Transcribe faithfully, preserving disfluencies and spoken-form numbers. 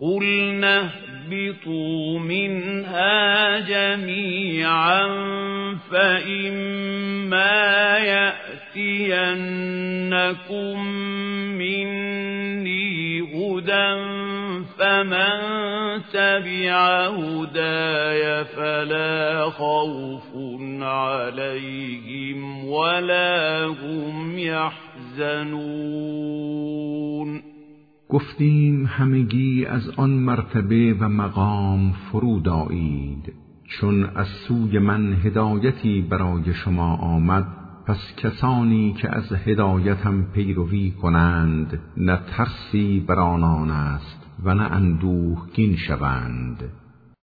قُلْنَا اهْبِطُوا مِنْهَا جَمِيعًا فَإِمَّا يَأْتِيَنَّكُم مِّنِّي هُدًى فَمَن تَبِعَ هُدَايَ فَلَا خَوْفٌ عَلَيْهِمْ وَلَا هُمْ يَحْزَنُونَ. گفتیم همگی از آن مرتبه و مقام فرود آیید، چون از سوی من هدایتی برای شما آمد، پس کسانی که از هدایتم پیروی کنند نه ترسی بر آنان است و نه اندوهگین شوند.